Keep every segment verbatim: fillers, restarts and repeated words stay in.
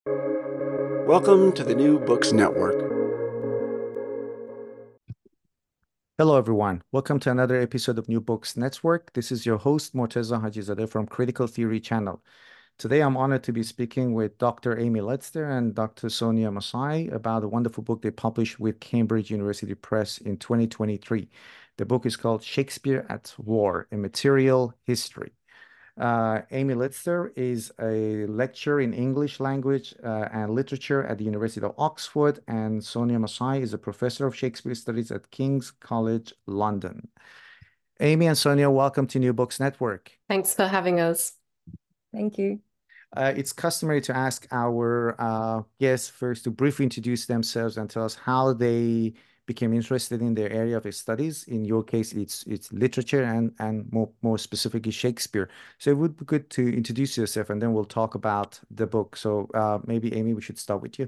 Welcome to the New Books Network. Hello, everyone. Welcome to another episode of New Books Network. This is your host, Morteza Hajizadeh from Critical Theory Channel. Today, I'm honored to be speaking with Doctor Amy Letzter and Doctor Sonia Masai about a wonderful book they published with Cambridge University Press in twenty twenty-three. The book is called Shakespeare at War, A Material History. Uh, Amy Litzter is a lecturer in English language uh, and literature at the University of Oxford, and Sonia Masai is a professor of Shakespeare Studies at King's College London. Amy and Sonia, welcome to New Books Network. Thanks for having us. Thank you. Uh, it's customary to ask our uh, guests first to briefly introduce themselves and tell us how they became interested in their area of studies. In your case, it's it's literature and and more more specifically Shakespeare. So it would be good to introduce yourself, and then we'll talk about the book. So uh, maybe Amy, we should start with you.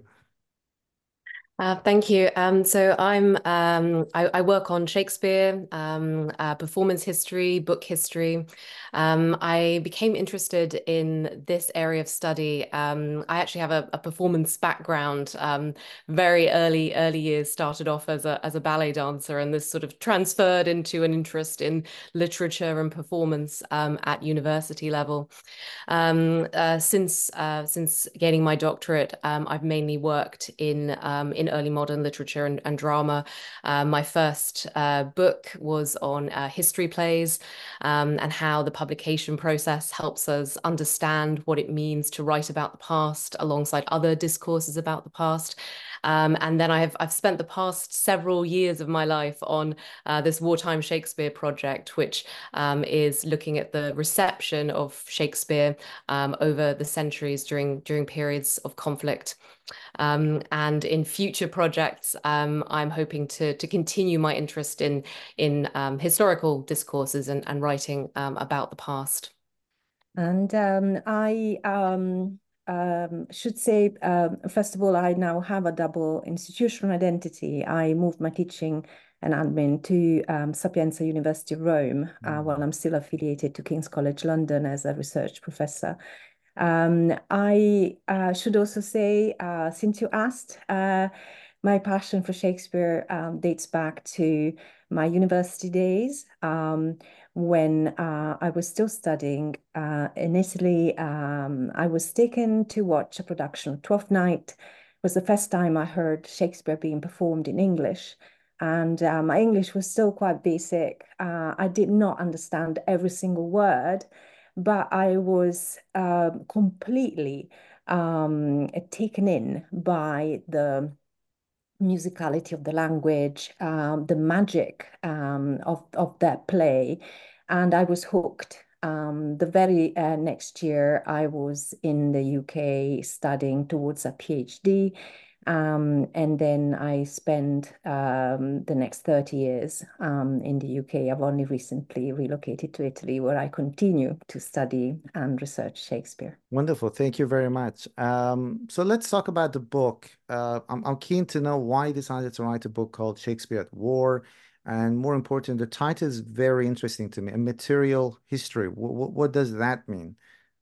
Uh, thank you. Um, so I'm um, I, I work on Shakespeare, um, uh, performance history, book history. Um, I became interested in this area of study. Um, I actually have a, a performance background. Um, very early early years started off as a as a ballet dancer, and this sort of transferred into an interest in literature and performance um, at university level. Um, uh, since uh, since gaining my doctorate, um, I've mainly worked in um, in early modern literature and, and drama. Uh, my first uh, book was on uh, history plays um, and how the publication process helps us understand what it means to write about the past alongside other discourses about the past. Um, and then I've I've spent the past several years of my life on uh, this wartime Shakespeare project, which um, is looking at the reception of Shakespeare um, over the centuries during during periods of conflict. Um, and in future projects, um, I'm hoping to to continue my interest in in um, historical discourses and, and writing um, about the past. And um, I um, um, should say, um, first of all, I now have a double institutional identity. I moved my teaching and admin to um, Sapienza University of Rome, uh, while I'm still affiliated to King's College London as a research professor. Um, I uh, should also say, uh, since you asked, uh, my passion for Shakespeare um, dates back to my university days. Um, when uh, I was still studying uh, in Italy, um, I was taken to watch a production of Twelfth Night. It was the first time I heard Shakespeare being performed in English. And uh, my English was still quite basic. Uh, I did not understand every single word, but I was um, completely um, taken in by the musicality of the language, um, the magic um, of, of that play. And I was hooked. Um, the very uh, next year, I was in the U K studying towards a PhD. Um, and then I spent um, the next thirty years um, in the U K. I've only recently relocated to Italy, where I continue to study and research Shakespeare. Wonderful. Thank you very much. Um, so let's talk about the book. Uh, I'm, I'm keen to know why you decided to write a book called Shakespeare at War. And more important, the title is very interesting to me, A Material History. What, what does that mean?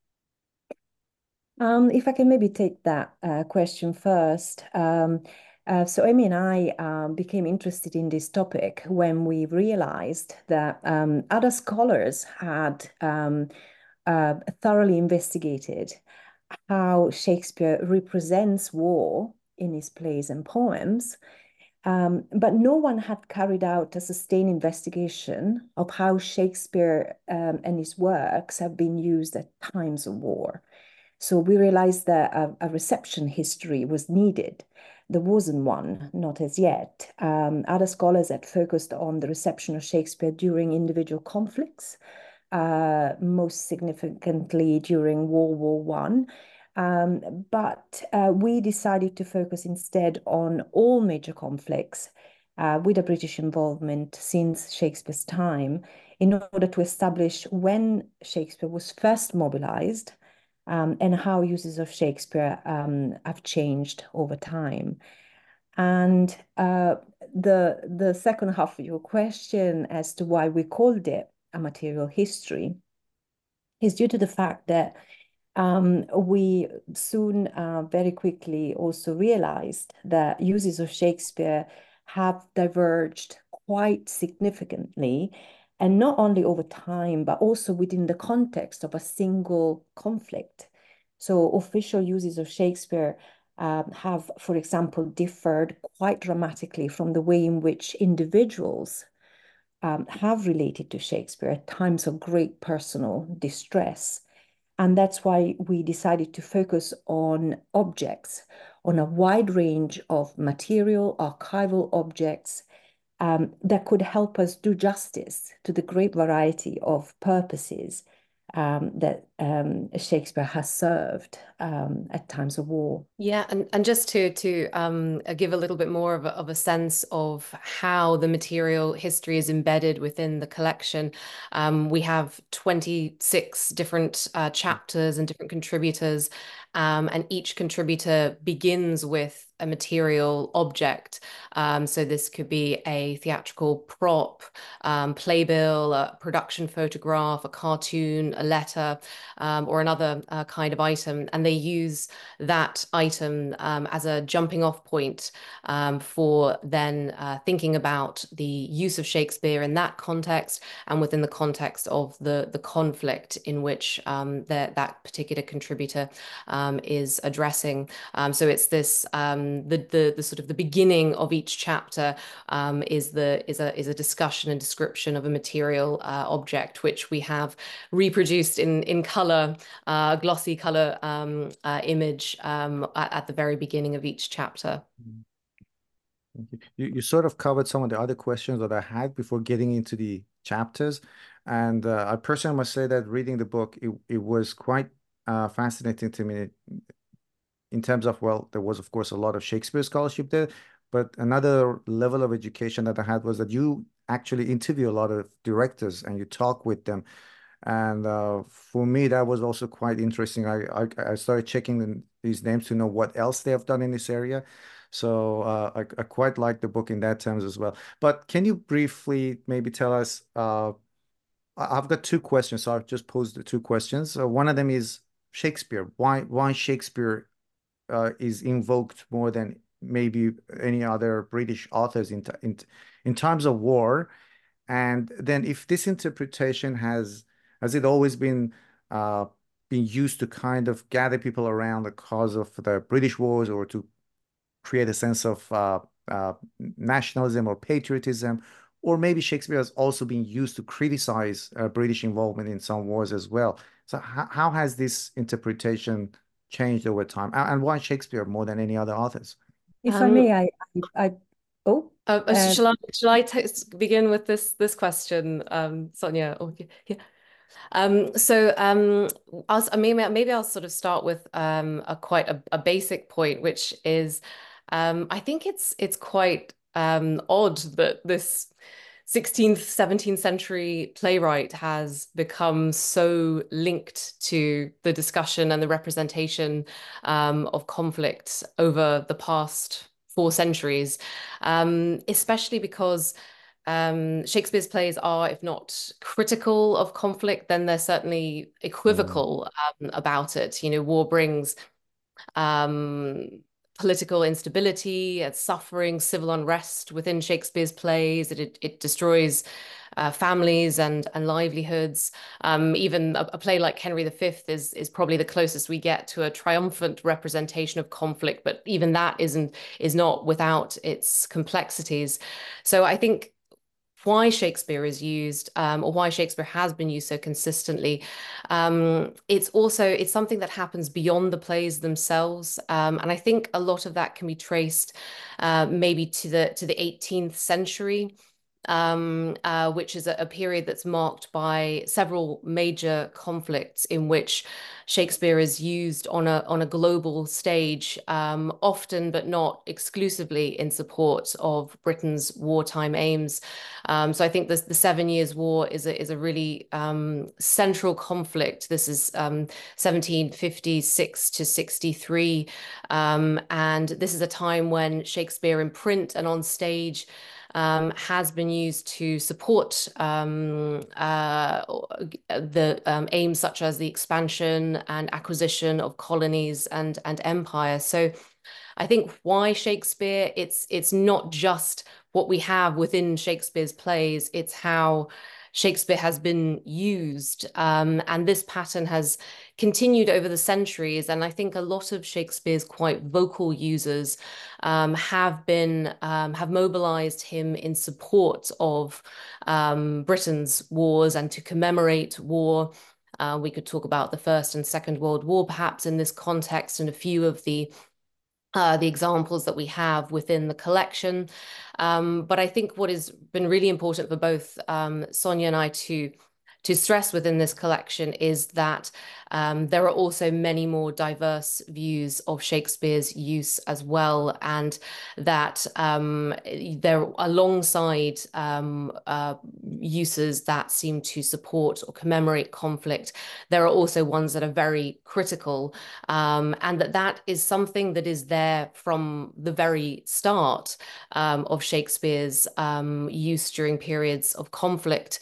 Um, if I can maybe take that uh, question first. Um, uh, so Amy and I um, became interested in this topic when we realized that um, other scholars had um, uh, thoroughly investigated how Shakespeare represents war in his plays and poems. Um, but no one had carried out a sustained investigation of how Shakespeare um, and his works have been used at times of war. So we realized that a, a reception history was needed. There wasn't one, not as yet. Um, other scholars had focused on the reception of Shakespeare during individual conflicts, uh, most significantly during World War One. Um, but uh, we decided to focus instead on all major conflicts uh, with a British involvement since Shakespeare's time in order to establish when Shakespeare was first mobilized um, and how uses of Shakespeare um, have changed over time. And uh, the, the second half of your question as to why we called it a material history is due to the fact that um, we soon uh, very quickly also realized that uses of Shakespeare have diverged quite significantly, and not only over time, but also within the context of a single conflict. So official uses of Shakespeare um, have, for example, differed quite dramatically from the way in which individuals um, have related to Shakespeare at times of great personal distress. And that's why we decided to focus on objects, on a wide range of material, archival objects um, that could help us do justice to the great variety of purposes um, that um, Shakespeare has served um, at times of war. Yeah, and, and just to to um, give a little bit more of a, of a sense of how the material history is embedded within the collection, um, we have twenty-six different uh, chapters and different contributors, um, and each contributor begins with a material object. Um, so this could be a theatrical prop, um, playbill, a production photograph, a cartoon, a letter, um, or another uh, kind of item, and they use that item um, as a jumping off point um, for then uh, thinking about the use of Shakespeare in that context and within the context of the, the conflict in which um, the, that particular contributor um, is addressing. Um, so it's this, um, the, the, the sort of the beginning of each chapter um, is, the, is, a, is a discussion and description of a material uh, object, which we have reproduced in, in color, uh, glossy color um, uh, image um, at, at the very beginning of each chapter. Thank you. You, you sort of covered some of the other questions that I had before getting into the chapters. And uh, I personally must say that reading the book, it, it was quite uh, fascinating to me in terms of, well, there was, of course, a lot of Shakespeare scholarship there, but another level of education that I had was that you actually interview a lot of directors and you talk with them. And uh, for me, that was also quite interesting. I, I, I started checking the, these names to know what else they have done in this area. So uh, I, I quite like the book in that terms as well. But can you briefly maybe tell us, uh, I- I've got two questions, so I've just posed the two questions. Uh, one of them is Shakespeare. Why, why Shakespeare uh, is invoked more than maybe any other British authors in, in, in times of war? And then if this interpretation has, has it always been uh, been used to kind of gather people around the cause of the British wars or to create a sense of uh, uh, nationalism or patriotism, or maybe Shakespeare has also been used to criticize uh, British involvement in some wars as well. So how, how has this interpretation changed over time, and, and why Shakespeare more than any other authors? If Um, I may, I, I, I oh, uh, uh, uh, shall I, shall I t begin with this this question, um, Sonia? Oh, yeah. Um, so um, I'll, I mean, maybe I'll sort of start with um, a quite a, a basic point, which is um, I think it's it's quite um, odd that this sixteenth, seventeenth century playwright has become so linked to the discussion and the representation um, of conflict over the past four centuries, um, especially because um, Shakespeare's plays are, if not critical of conflict, then they're certainly equivocal um, about it. You know, war brings um, political instability, and suffering, civil unrest within Shakespeare's plays. It it, it destroys uh, families and and livelihoods. Um, even a, a play like Henry the Fifth is is probably the closest we get to a triumphant representation of conflict, but even that isn't is not without its complexities. So I think why Shakespeare is used um, or why Shakespeare has been used so consistently. Um, it's also, it's something that happens beyond the plays themselves. Um, and I think a lot of that can be traced uh, maybe to the, to the eighteenth century. Um, uh, which is a, a period that's marked by several major conflicts in which Shakespeare is used on a on a global stage, um, often but not exclusively in support of Britain's wartime aims. Um, so I think this, the Seven Years' War is a is a really um, central conflict. This is um, seventeen fifty-six to sixty-three, um, and this is a time when Shakespeare in print and on stage um, has been used to support um, uh, the um, aims such as the expansion and acquisition of colonies and, and empire. So I think why Shakespeare, it's it's not just what we have within Shakespeare's plays, it's how Shakespeare has been used. Um, and this pattern has continued over the centuries. And I think a lot of Shakespeare's quite vocal users um, have been, um, have mobilized him in support of um, Britain's wars and to commemorate war. Uh, we could talk about the First and Second World War, perhaps in this context, and a few of the Uh, the examples that we have within the collection. Um, but I think what has been really important for both um, Sonia and I to to stress within this collection is that um, there are also many more diverse views of Shakespeare's use as well, and that um, there, alongside um, uh, uses that seem to support or commemorate conflict, there are also ones that are very critical, um, and that that is something that is there from the very start um, of Shakespeare's um, use during periods of conflict.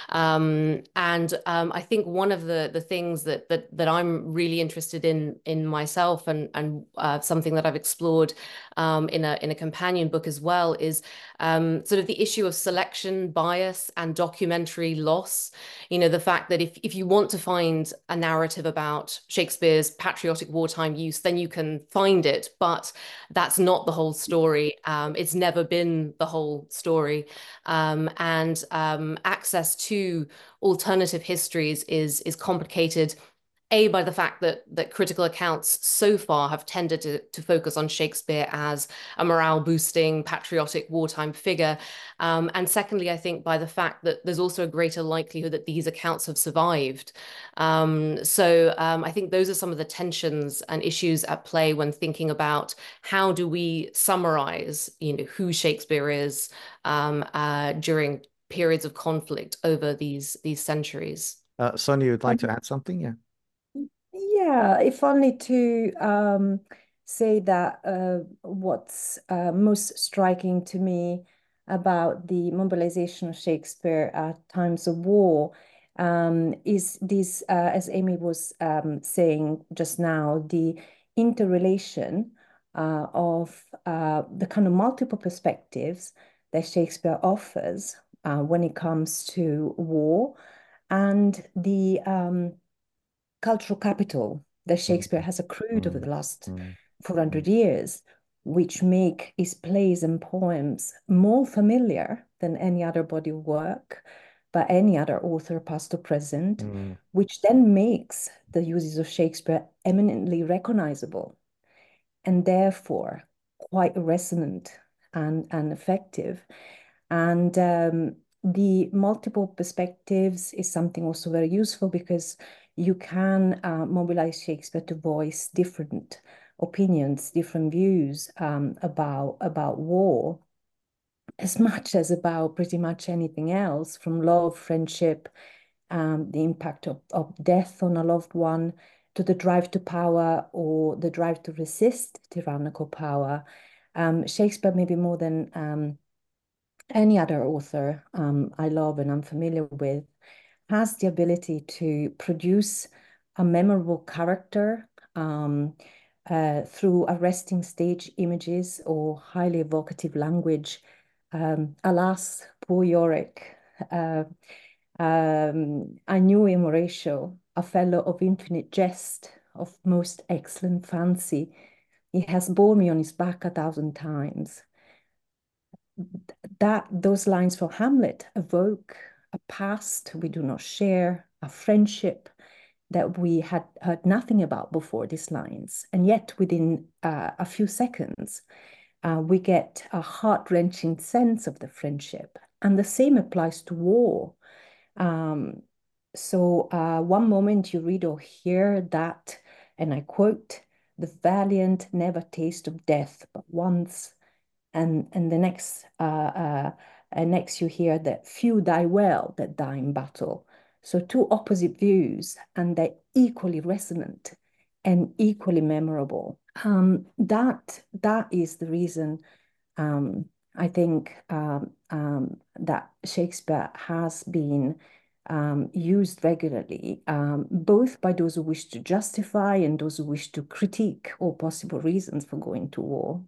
Um, and um, I think one of the the things that that that I'm really interested in in myself, and and uh, something that I've explored um, in a in a companion book as well, is um, sort of the issue of selection bias and documentary loss. You know, the fact that if if you want to find a narrative about Shakespeare's patriotic wartime use, then you can find it, but that's not the whole story. Um, it's never been the whole story, um, and um, access to alternative histories is is complicated, A, by the fact that that critical accounts so far have tended to, to focus on Shakespeare as a morale boosting, patriotic wartime figure. Um, and secondly, I think by the fact that there's also a greater likelihood that these accounts have survived. Um, so um, I think those are some of the tensions and issues at play when thinking about how do we summarize, you know, who Shakespeare is um, uh, during periods of conflict over these these centuries. Uh, Sonia, you'd like to add something? Yeah. Yeah, if only to um, say that uh, what's uh, most striking to me about the mobilization of Shakespeare at times of war um, is this, uh, as Amy was um, saying just now, the interrelation uh, of uh, the kind of multiple perspectives that Shakespeare offers uh, when it comes to war, and the um, cultural capital that Shakespeare has accrued over the last four hundred years, which make his plays and poems more familiar than any other body of work by any other author, past or present, Mm. which then makes the uses of Shakespeare eminently recognizable and therefore quite resonant and, and effective. And um, the multiple perspectives is something also very useful, because you can uh, mobilize Shakespeare to voice different opinions, different views um, about, about war, as much as about pretty much anything else, from love, friendship, um, the impact of, of death on a loved one, to the drive to power or the drive to resist tyrannical power. Um, Shakespeare, maybe more than um, any other author um, I love and I'm familiar with, has the ability to produce a memorable character um, uh, through arresting stage images or highly evocative language. Um, alas, poor Yorick. Uh, um, I knew him, Horatio, a fellow of infinite jest, of most excellent fancy. He has borne me on his back a thousand times. That those lines from Hamlet evoke a past we do not share, a friendship that we had heard nothing about before these lines. And yet within uh, a few seconds, uh, we get a heart-wrenching sense of the friendship. And the same applies to war. Um, so uh, one moment you read or hear that, and I quote, "The valiant never taste of death but once." And, and the next, uh, uh, uh, next you hear that "few die well that die in battle." So two opposite views, and they're equally resonant and equally memorable. Um, that, that is the reason um, I think um, um, that Shakespeare has been um, used regularly, um, both by those who wish to justify and those who wish to critique all possible reasons for going to war.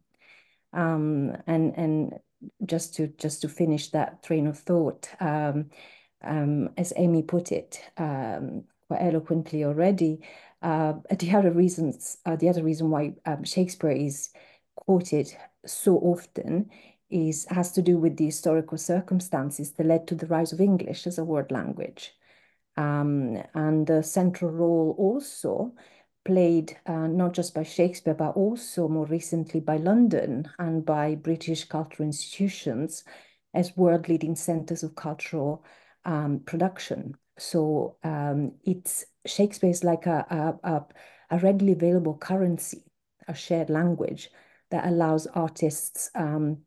Um, and and just to just to finish that train of thought, um, um, as Amy put it um, quite eloquently already, uh, the other reasons, uh, the other reason why um, Shakespeare is quoted so often is has to do with the historical circumstances that led to the rise of English as a world language. Um, and the central role also played uh, not just by Shakespeare, but also more recently by London and by British cultural institutions as world leading centers of cultural um, production. So um, it's Shakespeare is like a, a, a readily available currency, a shared language that allows artists, um,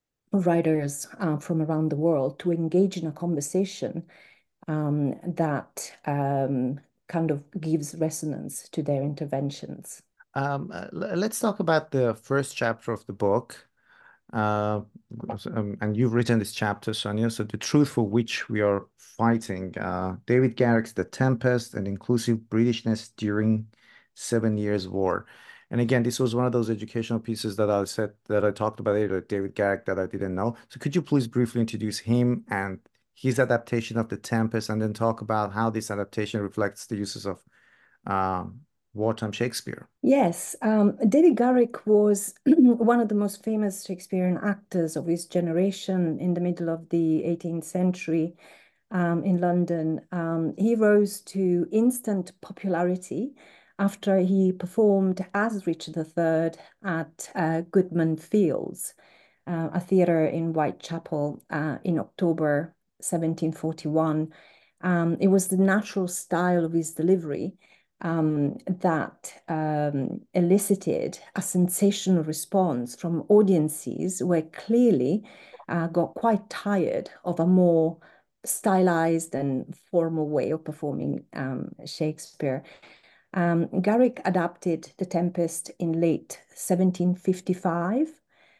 writers uh, from around the world to engage in a conversation um, that um, kind of gives resonance to their interventions. Um, uh, let's talk about the first chapter of the book. Uh, um, and you've written this chapter, Sonia. So the truth for which we are fighting. Uh, David Garrick's The Tempest and Inclusive Britishness During Seven Years' War. And again, this was one of those educational pieces that I said that I talked about later, David Garrick, that I didn't know. So could you please briefly introduce him and his adaptation of The Tempest, and then talk about how this adaptation reflects the uses of um, wartime Shakespeare? Yes, um, David Garrick was one of the most famous Shakespearean actors of his generation in the middle of the eighteenth century um, in London. Um, he rose to instant popularity after he performed as Richard the Third at uh, Goodman Fields, uh, a theatre in Whitechapel uh, in October seventeen forty-one. Um, it was the natural style of his delivery um, that um, elicited a sensational response from audiences who had clearly uh, got quite tired of a more stylized and formal way of performing um, Shakespeare. Um, Garrick adapted The Tempest in late seventeen fifty-five,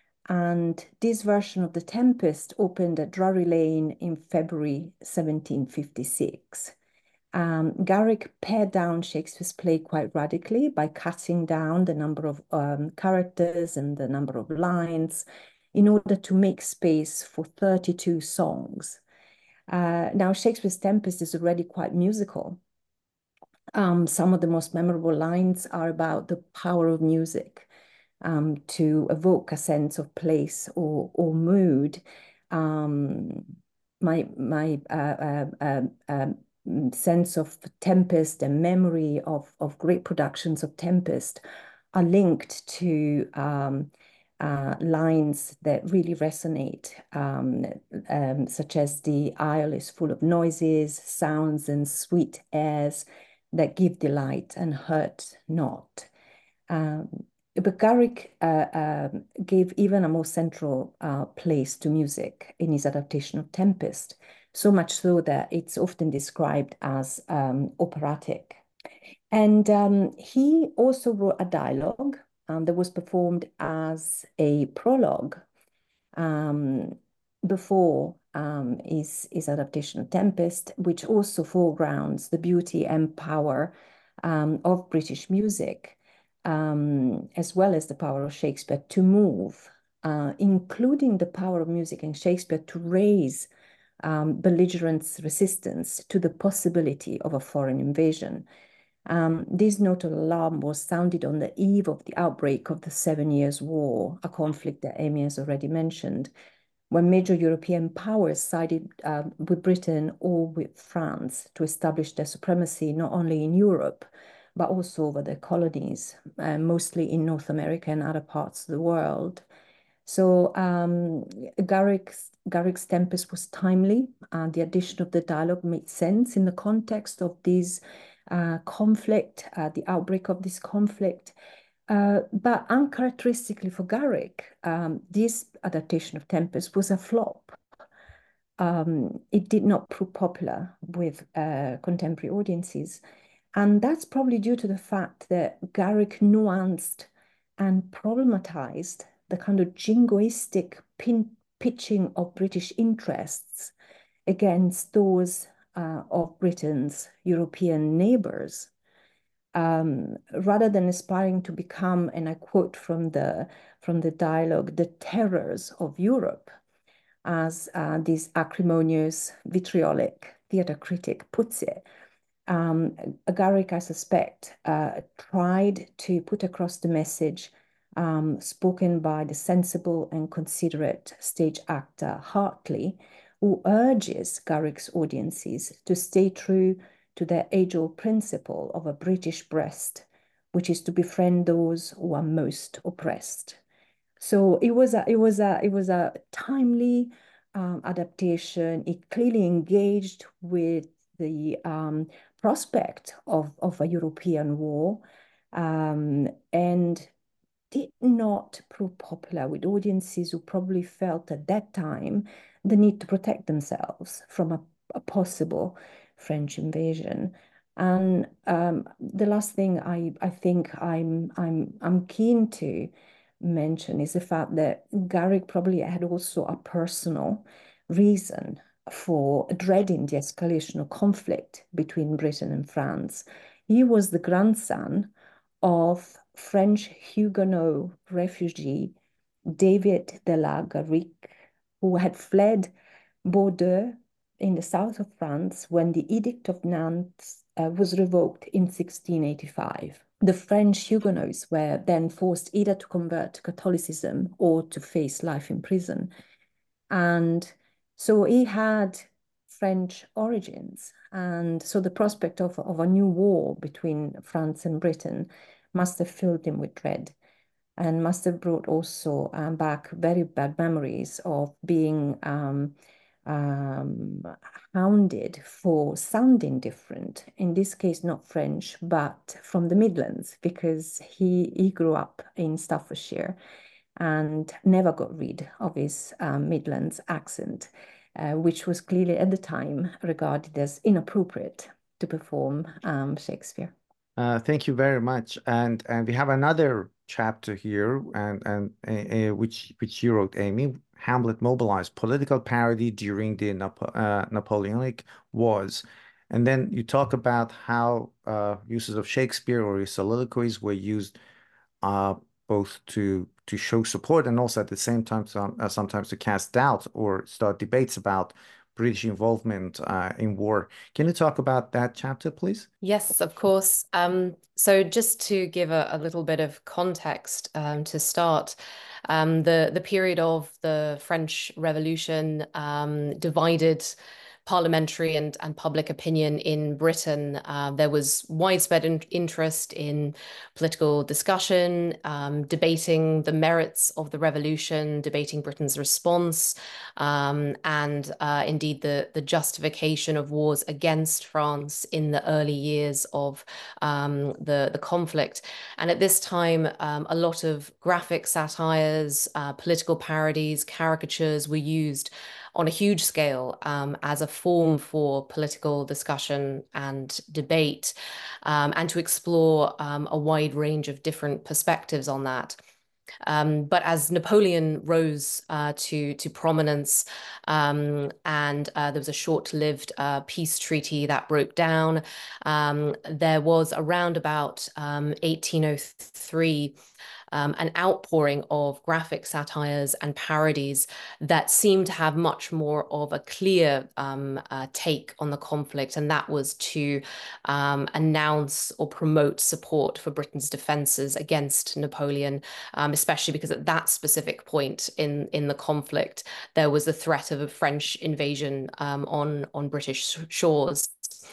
and this version of The Tempest opened at Drury Lane in February seventeen fifty-six. Um, Garrick pared down Shakespeare's play quite radically by cutting down the number of um, characters and the number of lines in order to make space for thirty-two songs. Uh, now, Shakespeare's Tempest is already quite musical. Um, some of the most memorable lines are about the power of music um, to evoke a sense of place or, or mood. Um, my my uh, uh, uh, um, sense of Tempest and memory of, of great productions of Tempest are linked to um, uh, lines that really resonate, um, um, such as the isle is full of noises, sounds, and sweet airs that give delight and hurt not. Um, but Garrick uh, um, gave even a more central uh, place to music in his adaptation of Tempest, so much so that it's often described as um, operatic. And um, he also wrote a dialogue um, that was performed as a prologue um, before um, his, his adaptation of Tempest, which also foregrounds the beauty and power um, of British music, um, as well as the power of Shakespeare to move, uh, including the power of music in Shakespeare to raise um, belligerent resistance to the possibility of a foreign invasion. Um, this note of alarm was sounded on the eve of the outbreak of the Seven Years' War, a conflict that Amy has already mentioned, when major European powers sided uh, with Britain or with France to establish their supremacy not only in Europe, but also over their colonies, uh, mostly in North America and other parts of the world. So um, Garrick's, Garrick's Tempest was timely, and the addition of the dialogue made sense in the context of this uh, conflict, uh, the outbreak of this conflict. Uh, but uncharacteristically for Garrick, um, this adaptation of Tempest was a flop. Um, it did not prove popular with uh, contemporary audiences. And that's probably due to the fact that Garrick nuanced and problematized the kind of jingoistic, pin, pitching of British interests against those uh, of Britain's European neighbors, um, rather than aspiring to become, and I quote from the, from the dialogue, the terrors of Europe, as uh, this acrimonious, vitriolic theatre critic puts it. Um, Garrick, I suspect, uh, tried to put across the message um, spoken by the sensible and considerate stage actor Hartley, who urges Garrick's audiences to stay true to their age-old principle of a British breast, which is to befriend those who are most oppressed. So it was a, it was a, it was a timely um, adaptation. It clearly engaged with the um, prospect of, of a European war, um, and did not prove popular with audiences who probably felt at that time the need to protect themselves from a, a possible French invasion. And um, the last thing I, I think I'm, I'm, I'm keen to mention is the fact that Garrick probably had also a personal reason for dreading the escalation of conflict between Britain and France. He was the grandson of French Huguenot refugee David de la Garrigue, who had fled Bordeaux in the south of France when the Edict of Nantes uh, was revoked in sixteen eighty-five. The French Huguenots were then forced either to convert to Catholicism or to face life in prison. And so he had French origins. And so the prospect of, of a new war between France and Britain must have filled him with dread, and must have brought also um, back very bad memories of being um, um, hounded for sounding different, in this case not French, but from the Midlands, because he, he grew up in Staffordshire and never got rid of his um, Midlands accent, uh, which was clearly at the time regarded as inappropriate to perform um, Shakespeare. Uh, thank you very much. And and we have another chapter here, and and uh, uh, which which you wrote, Amy. Hamlet mobilized political parody during the Napo uh, Napoleonic Wars, and then you talk about how uh, uses of Shakespeare or his soliloquies were used uh, both to to show support and also at the same time some, uh, sometimes to cast doubt or start debates about British involvement uh, in war. Can you talk about that chapter, please? Yes, of course. Um, so just to give a, a little bit of context um, to start, um, the, the period of the French Revolution um, divided parliamentary and, and public opinion in Britain. Uh, there was widespread in interest in political discussion, um, debating the merits of the revolution, debating Britain's response, um, and uh, indeed the, the justification of wars against France in the early years of um, the, the conflict. And at this time, um, a lot of graphic satires, uh, political parodies, caricatures were used on a huge scale um, as a form for political discussion and debate, um, and to explore um, a wide range of different perspectives on that. Um, but as Napoleon rose uh, to, to prominence, um, and uh, there was a short-lived uh, peace treaty that broke down, um, there was around about um, eighteen oh three Um, an outpouring of graphic satires and parodies that seemed to have much more of a clear um, uh, take on the conflict, and that was to um, announce or promote support for Britain's defences against Napoleon, um, especially because at that specific point in, in the conflict, there was the threat of a French invasion um, on, on British shores.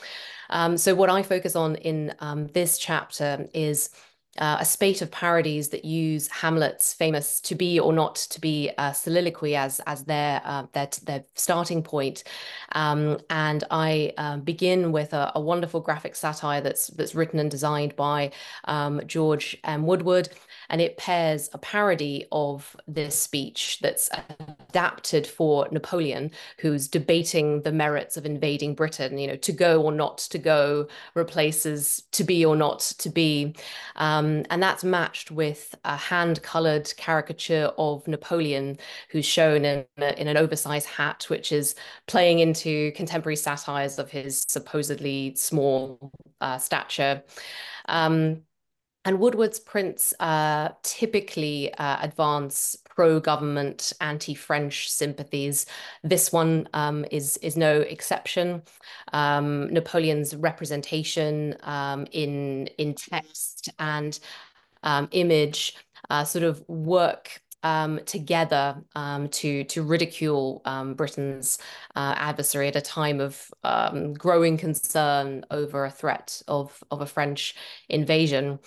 Um, so what I focus on in um, this chapter is Uh, a spate of parodies that use Hamlet's famous "to be or not to be" uh, soliloquy as as their uh, their their starting point, um, and I uh, begin with a, a wonderful graphic satire that's that's written and designed by um, George M. Woodward, and it pairs a parody of this speech that's adapted for Napoleon, who's debating the merits of invading Britain. You know, to go or not to go replaces to be or not to be. Um, and that's matched with a hand-colored caricature of Napoleon, who's shown in, in an oversized hat, which is playing into contemporary satires of his supposedly small uh, stature. Um, And Woodward's prints uh, typically uh, advance pro-government, anti-French sympathies. This one um, is is no exception. Um, Napoleon's representation um, in in text and um, image uh, sort of work um, together um, to to ridicule um, Britain's uh, adversary at a time of um, growing concern over a threat of of a French invasion.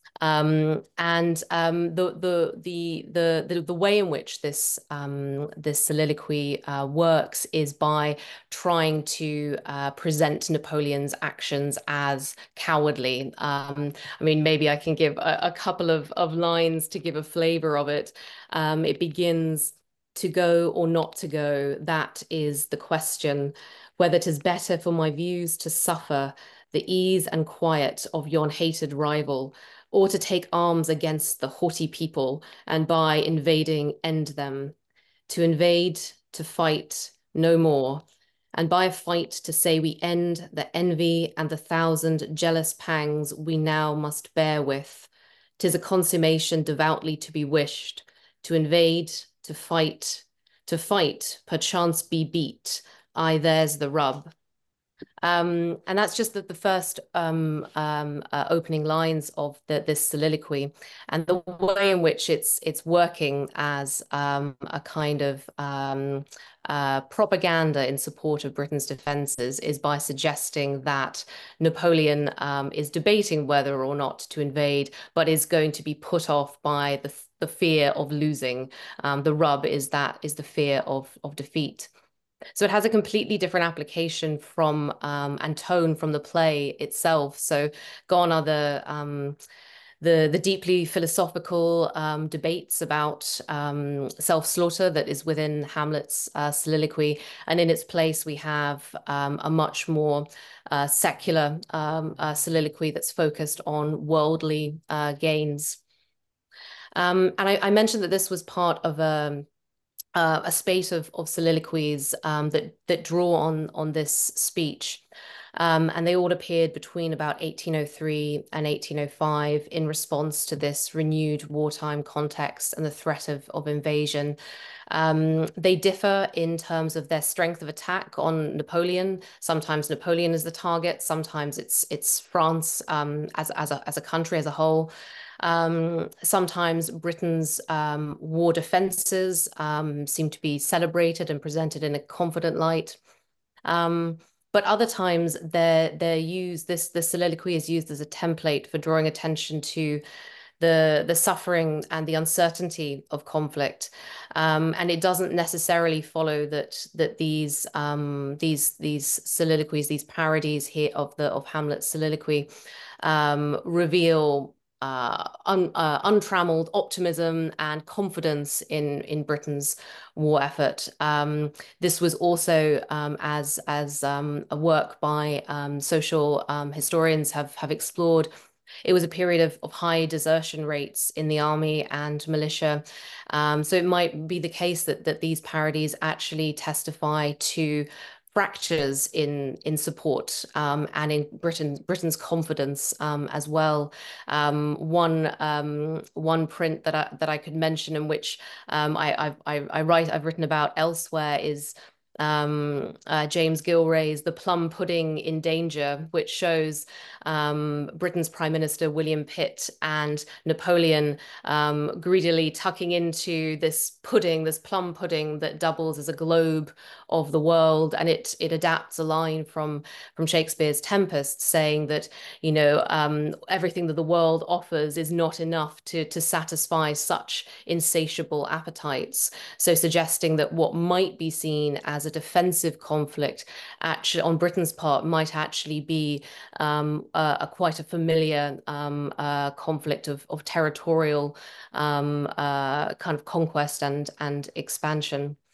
Um, and um, the, the the the the the way in which this um, this soliloquy uh, works is by trying to uh, present Napoleon's actions as cowardly. Um, I mean, maybe I can give a, a couple of of lines to give a flavor of it. Um, it begins, "To go or not to go, that is the question. Whether 'tis better for my views to suffer the ease and quiet of yon hated rival, or to take arms against the haughty people, and by invading end them. To invade, to fight, no more, and by a fight to say we end the envy and the thousand jealous pangs we now must bear with. 'Tis a consummation devoutly to be wished. To invade, to fight, to fight, perchance be beat. Aye, there's the rub." Um, and that's just the, the first um, um, uh, opening lines of the, this soliloquy, and the way in which it's it's working as um, a kind of um, uh, propaganda in support of Britain's defences is by suggesting that Napoleon um, is debating whether or not to invade, but is going to be put off by the the fear of losing. Um, the rub is that is the fear of of defeat. So it has a completely different application from um, and tone from the play itself. So gone are the um, the the deeply philosophical um, debates about um, self-slaughter that is within Hamlet's uh, soliloquy, and in its place we have um, a much more uh, secular um, uh, soliloquy that's focused on worldly uh, gains. Um, and I, I mentioned that this was part of a Uh, a spate of, of soliloquies um, that that draw on on this speech, um, and they all appeared between about eighteen oh three and eighteen oh five in response to this renewed wartime context and the threat of of invasion. Um, they differ in terms of their strength of attack on Napoleon. Sometimes Napoleon is the target. Sometimes it's it's France um, as as a as a country as a whole. Um, sometimes Britain's um, war defences um, seem to be celebrated and presented in a confident light. Um, but other times they're, they're used, this, this soliloquy is used as a template for drawing attention to the, the suffering and the uncertainty of conflict. Um, and it doesn't necessarily follow that, that these, um, these, these soliloquies, these parodies here of, the, of Hamlet's soliloquy um, reveal Uh, un, uh, untrammeled optimism and confidence in in Britain's war effort. Um, this was also, um, as as um, a work by um, social um, historians have have explored, it was a period of, of high desertion rates in the army and militia. Um, so it might be the case that that these parodies actually testify to fractures in in support um, and in Britain Britain's confidence um, as well. Um, one um, one print that I that I could mention, in which um, I, I I write I've written about elsewhere, is um, uh, James Gilray's "The Plum Pudding in Danger," which shows um, Britain's Prime Minister William Pitt and Napoleon um, greedily tucking into this pudding, this plum pudding that doubles as a globe of the world. And it it adapts a line from from Shakespeare's Tempest, saying that, you know, um, everything that the world offers is not enough to to satisfy such insatiable appetites. So suggesting that what might be seen as a defensive conflict actually on Britain's part might actually be um, a, a quite a familiar um, uh, conflict of, of territorial um, uh, kind of conquest and and expansion.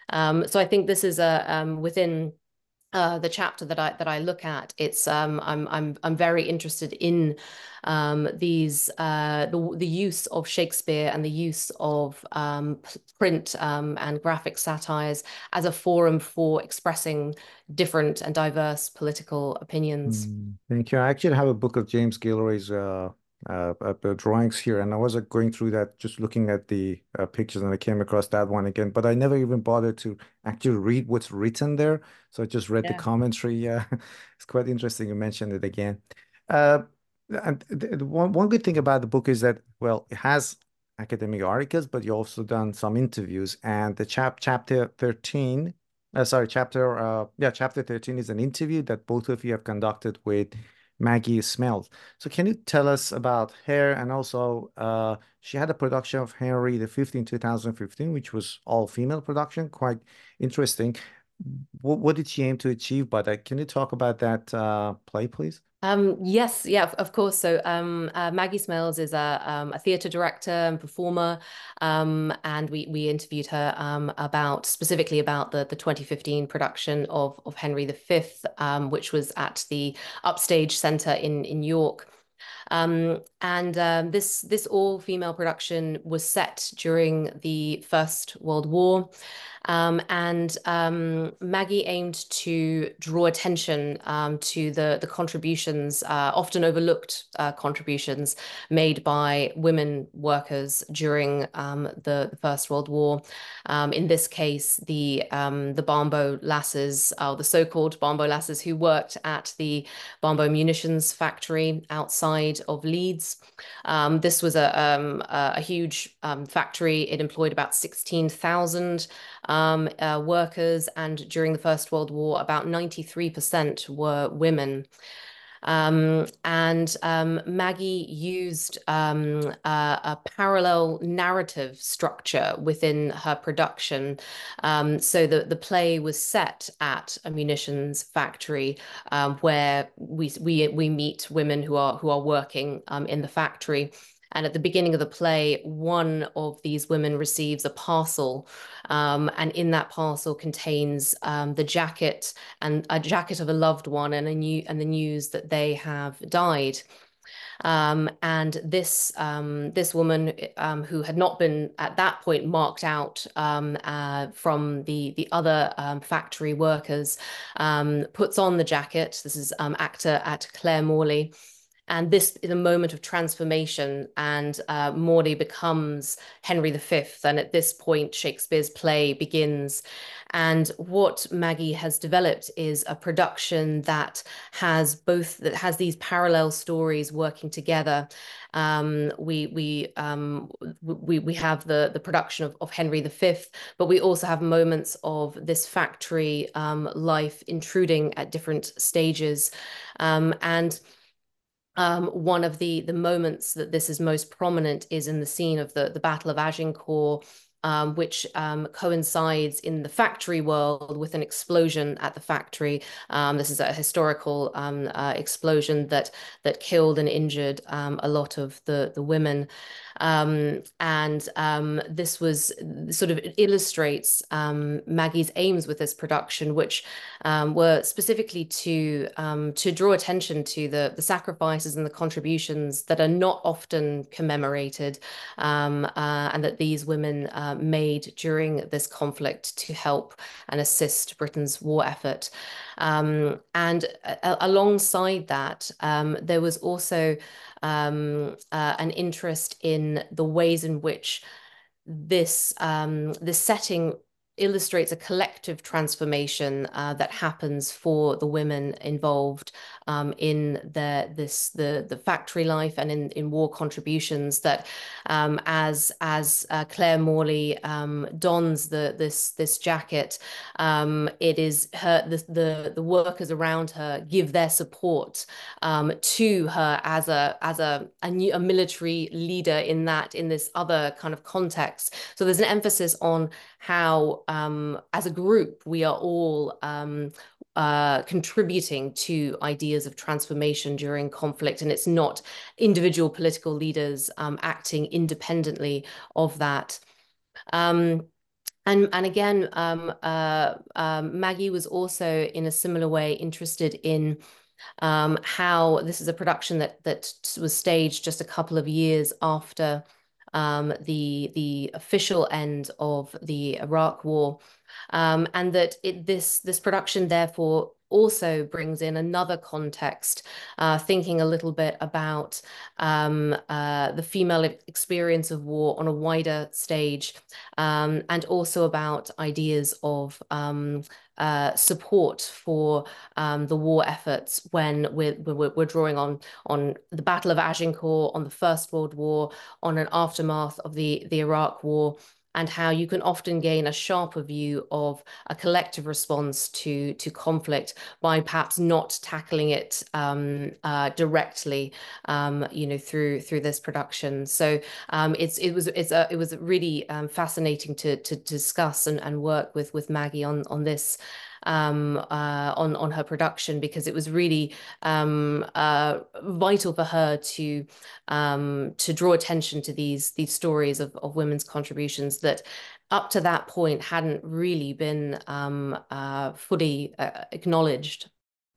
Um, so I think this is a um, within Uh, the chapter that I that I look at, it's um, I'm I'm I'm very interested in um, these uh, the the use of Shakespeare and the use of um, print um, and graphic satires as a forum for expressing different and diverse political opinions. Mm, thank you. I actually have a book of James Gilroy's uh, uh, uh, drawings here, and I was uh, going through that, just looking at the uh, pictures, and I came across that one again. But I never even bothered to actually read what's written there, so I just read the Yeah. commentary. Yeah, it's quite interesting you mentioned it again. Uh, and the, the one one good thing about the book is that, well, it has academic articles, but you also done some interviews, and the chap chapter thirteen. Uh, sorry, chapter uh yeah, chapter thirteen is an interview that both of you have conducted with Maggie Smells. So can you tell us about her? And also uh she had a production of Henry the Fifth in two thousand fifteen, which was all female production, quite interesting. What, what did she aim to achieve by that? Can you talk about that uh play, please? Um, yes, yeah, of, of course. So um, uh, Maggie Smells is a, um, a theatre director and performer, um, and we we interviewed her um, about specifically about the the twenty fifteen production of of Henry the Fifth, um, which was at the Upstage Centre in in York. Um, and um, this this all-female production was set during the First World War. Um, and um, Maggie aimed to draw attention um, to the, the contributions, uh, often overlooked uh, contributions made by women workers during um, the, the First World War. Um, in this case, the, um, the Barnbow lasses, uh, the so-called Barnbow lasses who worked at the Barnbow munitions factory outside of Leeds. Um, this was a, um, a, a huge um, factory. It employed about sixteen thousand um, uh, workers, and during the First World War, about ninety-three percent were women. Um, and um, Maggie used um, a, a parallel narrative structure within her production. Um, so the, the play was set at a munitions factory um, where we, we, we meet women who are, who are working um, in the factory. And at the beginning of the play, one of these women receives a parcel, um, and in that parcel contains um, the jacket and a jacket of a loved one, and a new and the news that they have died. Um, and this um, this woman um, who had not been at that point marked out um, uh, from the the other um, factory workers um, puts on the jacket. This is um, actor at Claire Morley. And this is a moment of transformation, and uh, Morley becomes Henry the Fifth. And at this point, Shakespeare's play begins. And what Maggie has developed is a production that has both, that has these parallel stories working together. Um, we we um, we we have the the production of, of Henry the Fifth, but we also have moments of this factory um, life intruding at different stages, um, and Um, one of the the moments that this is most prominent is in the scene of the the Battle of Agincourt, um, which um, coincides in the factory world with an explosion at the factory. Um, this is a historical um, uh, explosion that that killed and injured um, a lot of the the women. Um, and um, this was sort of illustrates um, Maggie's aims with this production, which um, were specifically to um, to draw attention to the the sacrifices and the contributions that are not often commemorated, um, uh, and that these women uh, made during this conflict to help and assist Britain's war effort. Um, and uh, alongside that, um, there was also um, uh, an interest in the ways in which this um, this setting illustrates a collective transformation uh, that happens for the women involved um, in the this the the factory life and in in war contributions. That um, as as uh, Claire Morley um, dons the this this jacket, um, it is her the, the the workers around her give their support um, to her as a as a a, new, a military leader in that in this other kind of context. So there's an emphasis on how um, as a group we are all um, uh, contributing to ideas of transformation during conflict, and it's not individual political leaders um, acting independently of that. Um, And, and again, um, uh, um, Maggie was also in a similar way interested in um, how this is a production that that was staged just a couple of years after um, the the official end of the Iraq War, um, and that it, this this production therefore also brings in another context, uh, thinking a little bit about um, uh, the female experience of war on a wider stage, um, and also about ideas of um, uh, support for um, the war efforts when we're, we're, we're drawing on, on the Battle of Agincourt, on the First World War, on an aftermath of the, the Iraq War, and how you can often gain a sharper view of a collective response to, to conflict by perhaps not tackling it um, uh, directly, um, you know, through through this production. So um, it's it was it's a, it was really um, fascinating to to discuss and, and work with with Maggie on on this. Um, uh, on on her production, because it was really um, uh, vital for her to um, to draw attention to these these stories of, of women's contributions that up to that point hadn't really been um, uh, fully uh, acknowledged.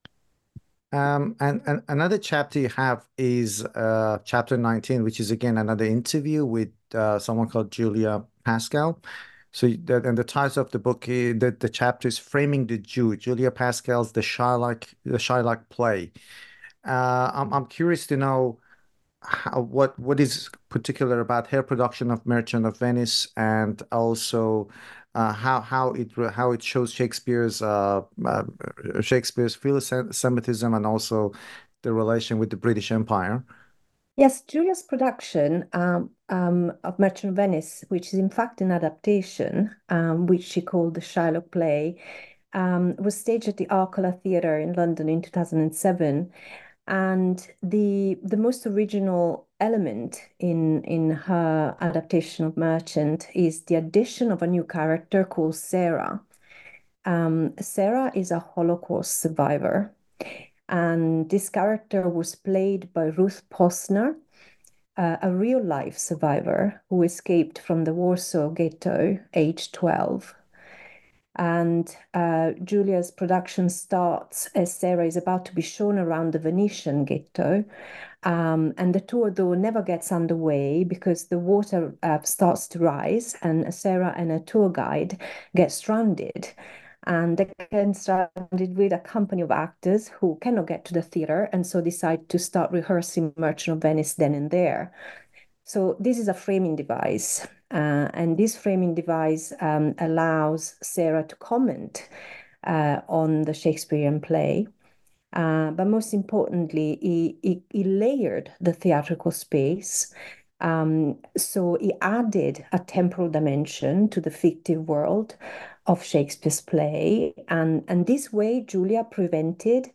Um, and, and another chapter you have is uh, chapter nineteen, which is again another interview with uh, someone called Julia Pascal. So, that, and the title of the book, uh, the, the chapter is Framing the Jew, Julia Pascal's The Shylock, the Shylock Play. Uh, I'm, I'm curious to know how, what what is particular about her production of Merchant of Venice, and also uh, how how it how it shows Shakespeare's uh, uh, Shakespeare's philo-Semitism and also the relation with the British Empire. Yes, Julia's production um, um, of Merchant of Venice, which is in fact an adaptation, um, which she called the Shylock play, um, was staged at the Arcola Theatre in London in two thousand seven. And the the most original element in in her adaptation of Merchant is the addition of a new character called Sarah. Um, Sarah is a Holocaust survivor, and this character was played by Ruth Posner, uh, a real life survivor who escaped from the Warsaw Ghetto, age twelve. And uh, Julia's production starts as Sarah is about to be shown around the Venetian ghetto. Um, and the tour, though, never gets underway because the water uh, starts to rise, and Sarah and a tour guide get stranded. And they get stranded with a company of actors who cannot get to the theater, and so decide to start rehearsing Merchant of Venice then and there. So this is a framing device, uh, and this framing device um, allows Sarah to comment uh, on the Shakespearean play. Uh, but most importantly, he, he, he layered the theatrical space. Um, so he added a temporal dimension to the fictive world of Shakespeare's play. And, and this way, Julia prevented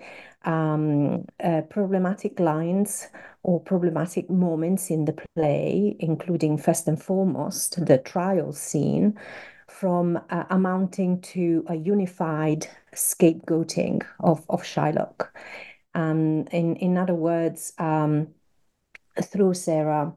um, uh, problematic lines or problematic moments in the play, including first and foremost the trial scene, from uh, amounting to a unified scapegoating of, of Shylock. Um, in, in other words, um, through Sarah,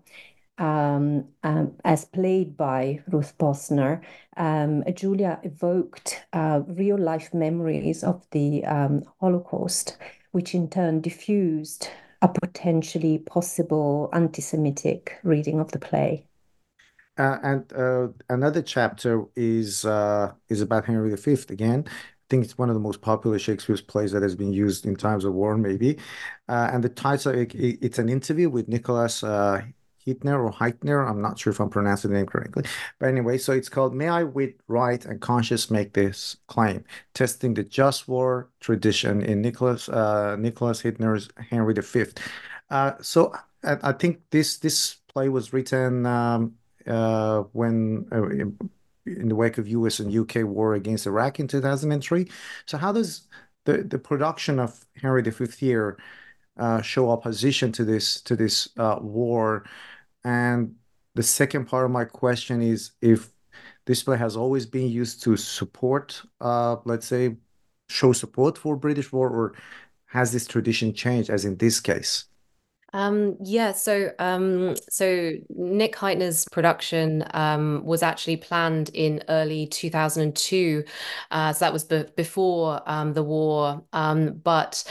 um, um, as played by Ruth Posner, um, Julia evoked uh, real life memories of the um, Holocaust, which in turn diffused a potentially possible anti-Semitic reading of the play. Uh, and uh, another chapter is uh, is about Henry the Fifth again. I think it's one of the most popular Shakespeare's plays that has been used in times of war, maybe. Uh, and the title, it, it's an interview with Nicholas uh, Hytner or Heitner. I'm not sure if I'm pronouncing the name correctly. But anyway, so it's called May I with Right and Conscience Make This Claim? Testing the Just War Tradition in Nicholas uh, Nicholas Hytner's Henry the Fifth. Uh, so I, I think this this play was written um, uh, when uh, in the wake of U S and U K war against Iraq in two thousand three. So how does the, the production of Henry the Fifth here uh, show opposition to this to this uh, war? And the second part of my question is if this play has always been used to support, uh, let's say, show support for British war, or has this tradition changed, as in this case? Um, yeah, so um, so Nick Heitner's production um, was actually planned in early two thousand two, uh, so that was be before um, the war. Um, but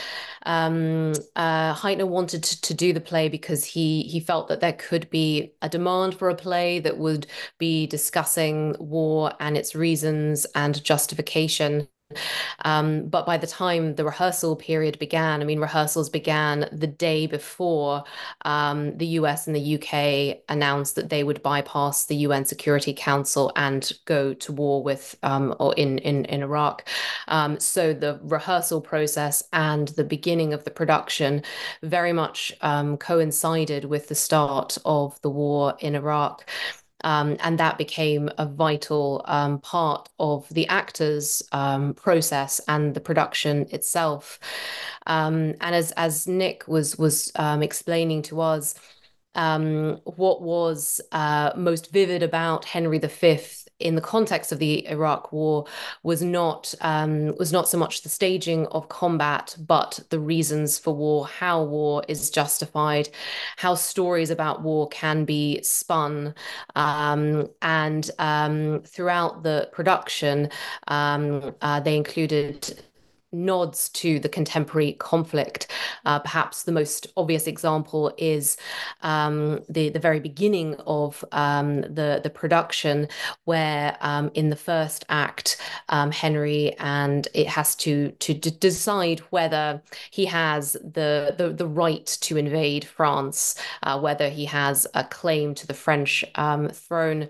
um, uh, Heitner wanted to, to do the play because he he felt that there could be a demand for a play that would be discussing war and its reasons and justification. Um, but by the time the rehearsal period began, I mean, rehearsals began the day before um, the U S and the U K announced that they would bypass the U N Security Council and go to war with um, or in, in, in Iraq. Um, so the rehearsal process and the beginning of the production very much um, coincided with the start of the war in Iraq. Um, and that became a vital um, part of the actors' um, process and the production itself. Um, and as as Nick was was um, explaining to us, um, what was uh, most vivid about Henry the Fifth in the context of the Iraq War was not um, was not so much the staging of combat, but the reasons for war, how war is justified, how stories about war can be spun, um, and um, throughout the production, um, uh, they included nods to the contemporary conflict. Uh, perhaps the most obvious example is um, the the very beginning of um, the the production, where um, in the first act, um, Henry and it has to to decide whether he has the the, the right to invade France, uh, whether he has a claim to the French um, throne.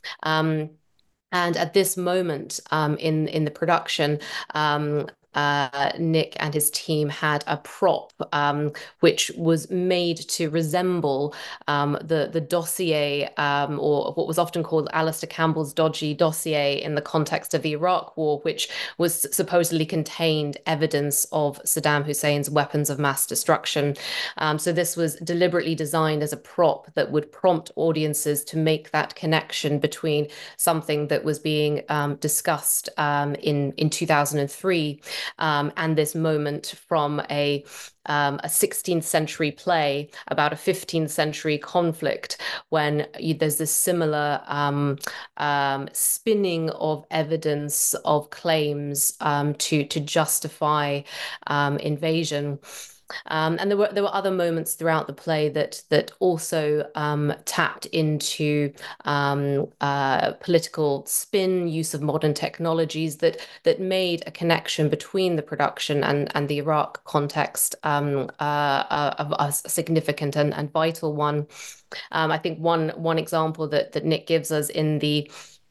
Um, and at this moment um, in in the production, um, uh, Nick and his team had a prop um, which was made to resemble um, the the dossier, um, or what was often called Alistair Campbell's dodgy dossier in the context of the Iraq War, which was supposedly contained evidence of Saddam Hussein's weapons of mass destruction. Um, so this was deliberately designed as a prop that would prompt audiences to make that connection between something that was being um, discussed um, in in two thousand three um, and this moment from a um, a sixteenth century play about a fifteenth century conflict, when you, there's this similar um, um, spinning of evidence of claims um, to to justify um, invasion. Um, and there were there were other moments throughout the play that that also um, tapped into um, uh, political spin, use of modern technologies that that made a connection between the production and and the Iraq context um, uh, a, a significant and, and vital one. Um, I think one one example that that Nick gives us in the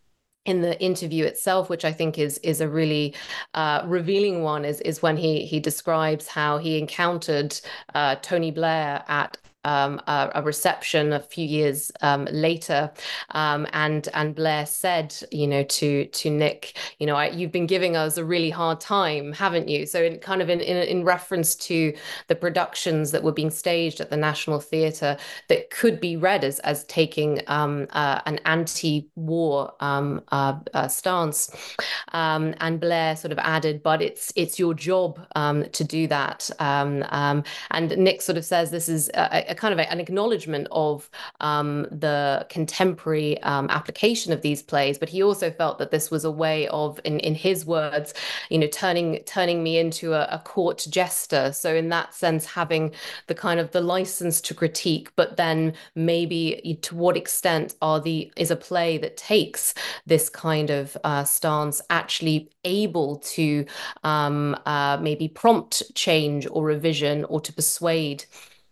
in the interview itself, which I think is is a really uh, revealing one, is is when he he describes how he encountered uh, Tony Blair at um, a, a reception a few years um, later, um, and and Blair said, you know, to to Nick, you know, I, you've been giving us a really hard time, haven't you? So in kind of in, in in reference to the productions that were being staged at the National Theatre that could be read as as taking um, uh, an anti-war um, uh, uh, stance. Um, and Blair sort of added, but it's it's your job um, to do that. Um, um, and Nick sort of says this is a, a kind of a, an acknowledgement of um, the contemporary um, application of these plays, but he also felt that this was a way of, in, in his words, you know, turning turning me into a, a court jester. So in that sense, having the kind of the license to critique, but then maybe to what extent are the is a play that takes this kind of uh, stance actually able to um, uh, maybe prompt change or revision or to persuade.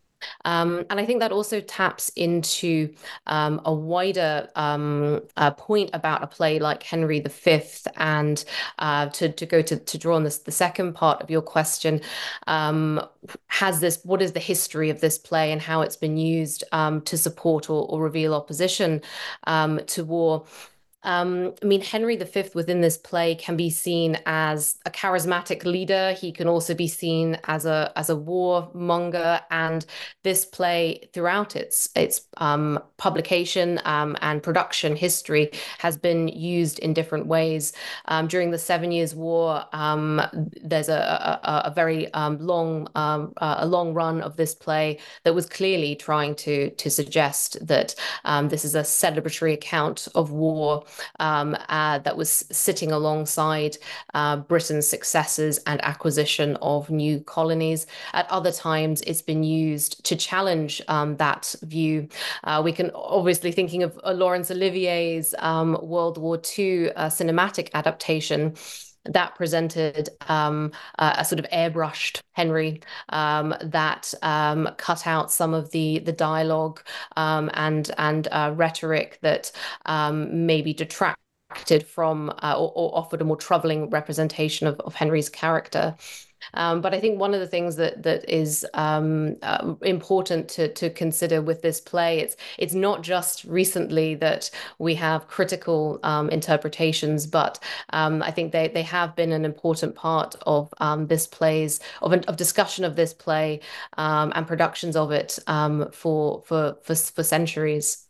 Um, and I think that also taps into um, a wider um, uh, point about a play like Henry the Fifth. And uh, to, to go to, to draw on this, the second part of your question, um, has this, what is the history of this play and how it's been used um, to support or, or reveal opposition um, to war? Um, I mean, Henry the Fifth within this play can be seen as a charismatic leader. He can also be seen as a as a warmonger, and this play, throughout its its um, publication um, and production history, has been used in different ways. Um, during the Seven Years' War, um, there's a a, a very um, long um, uh, a long run of this play that was clearly trying to to suggest that um, this is a celebratory account of war. Um, uh, that was sitting alongside uh, Britain's successes and acquisition of new colonies. At other times, it's been used to challenge um, that view. Uh, we can obviously thinking of uh, Laurence Olivier's um, World War Two uh, cinematic adaptation that presented um, a, a sort of airbrushed Henry um, that um, cut out some of the the dialogue um, and and uh, rhetoric that um, maybe detracted from uh, or, or offered a more troubling representation of, of Henry's character. Um, but I think one of the things that that is um, uh, important to to consider with this play, it's it's not just recently that we have critical um, interpretations, but um, I think they they have been an important part of um, this play's of of discussion of this play um, and productions of it um, for for for for centuries.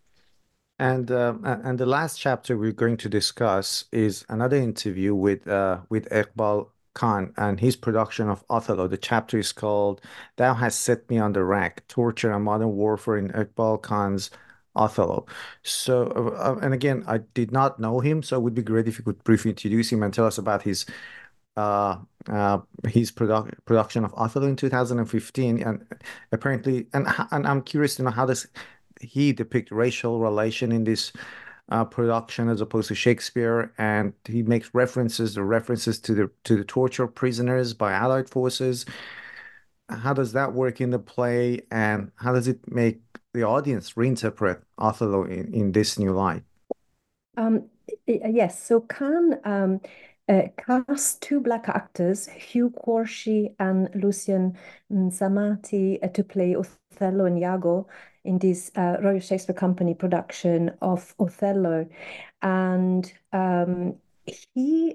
And uh, and the last chapter we're going to discuss is another interview with uh, with Iqbal Khan and his production of Othello. The chapter is called "Thou Hast Set Me on the Rack: Torture and Modern Warfare in Iqbal Khan's Othello." So, uh, and again, I did not know him, so it would be great if you could briefly introduce him and tell us about his uh, uh, his produc production of Othello in two thousand fifteen, and apparently, and and I'm curious to know how does he depict racial relation in this uh, production as opposed to Shakespeare, and he makes references, the references to the to the torture of prisoners by Allied forces. How does that work in the play, and how does it make the audience reinterpret Othello in, in this new light? Um, yes, so Khan um, uh, cast two black actors, Hugh Quarshie and Lucian Zamati, uh, to play Othello and Iago in this uh, Royal Shakespeare Company production of Othello. And um, he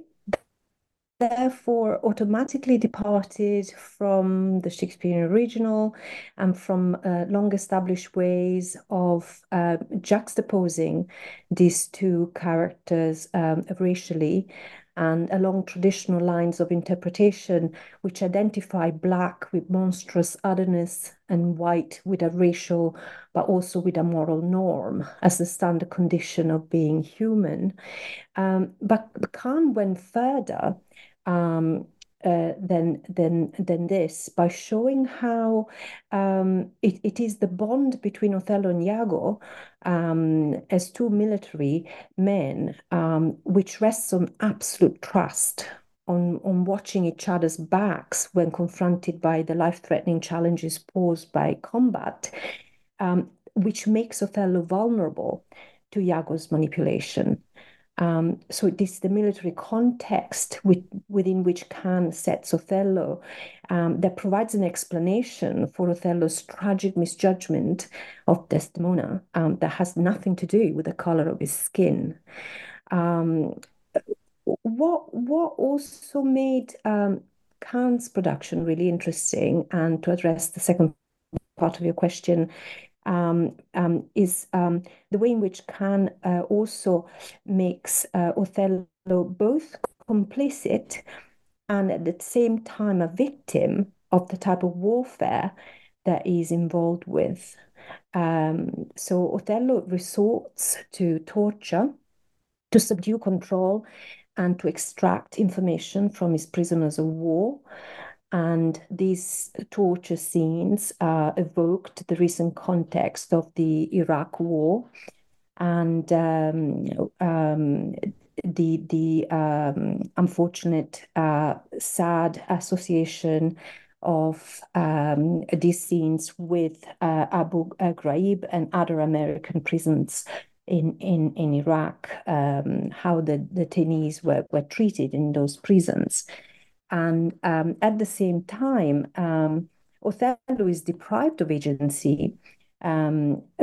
therefore automatically departed from the Shakespearean original and from uh, long established ways of uh, juxtaposing these two characters um, racially, and along traditional lines of interpretation which identify black with monstrous otherness and white with a racial but also with a moral norm as the standard condition of being human. Um, but Khan went further um, uh, than than than this by showing how um, it, it is the bond between Othello and Iago um, as two military men, um, which rests on absolute trust. On, on watching each other's backs when confronted by the life-threatening challenges posed by combat, um, which makes Othello vulnerable to Iago's manipulation. Um, so it is the military context with, within which Khan sets Othello um, that provides an explanation for Othello's tragic misjudgment of Desdemona um, that has nothing to do with the color of his skin. Um, what what also made um, Khan's production really interesting, and to address the second part of your question, um, um, is um, the way in which Khan uh, also makes uh, Othello both complicit and at the same time a victim of the type of warfare that he's involved with. Um, so Othello resorts to torture to subdue control and to extract information from his prisoners of war. And these torture scenes uh, evoked the recent context of the Iraq War and um, um, the the um, unfortunate, uh, sad association of um, these scenes with uh, Abu Ghraib and other American prisons in in in Iraq, um, how the detainees were were treated in those prisons. And um, at the same time, um, Othello is deprived of agency um,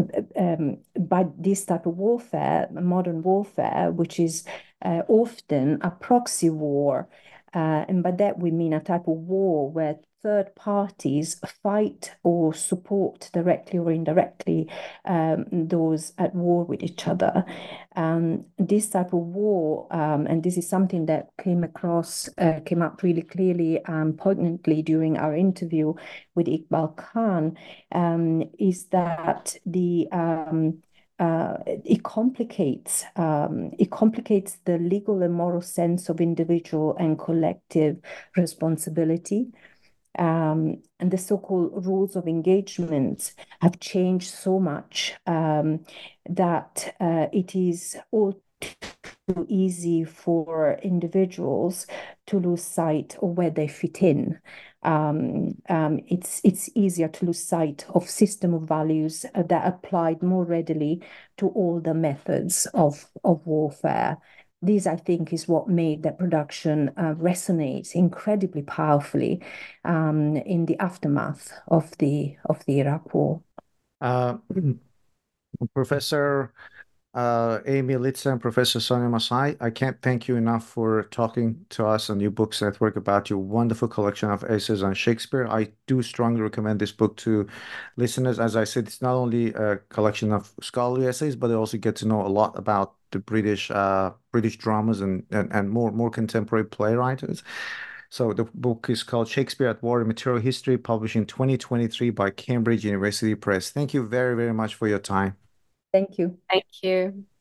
um, by this type of warfare, modern warfare, which is uh, often a proxy war. Uh, and by that we mean a type of war where third parties fight or support directly or indirectly um, those at war with each other. Um, this type of war, um, and this is something that came across, uh, came up really clearly and poignantly during our interview with Iqbal Khan, um, is that the um, uh, it complicates um, it complicates the legal and moral sense of individual and collective responsibility. Um, and the so-called rules of engagement have changed so much um, that uh, it is all too easy for individuals to lose sight of where they fit in. Um, um, it's it's easier to lose sight of system of values that applied more readily to all the methods of, of warfare. This, I think, is what made that production uh, resonate incredibly powerfully um, in the aftermath of the of the Iraq War. Uh, Professor uh, Amy Litsa and Professor Sonia Masai, I can't thank you enough for talking to us on New Books Network about your wonderful collection of essays on Shakespeare. I do strongly recommend this book to listeners. As I said, it's not only a collection of scholarly essays, but they also get to know a lot about the British uh, British dramas and, and, and more, more contemporary playwrights. So the book is called Shakespeare at War, Material History, published in twenty twenty-three by Cambridge University Press. Thank you very, very much for your time. Thank you. Thank you.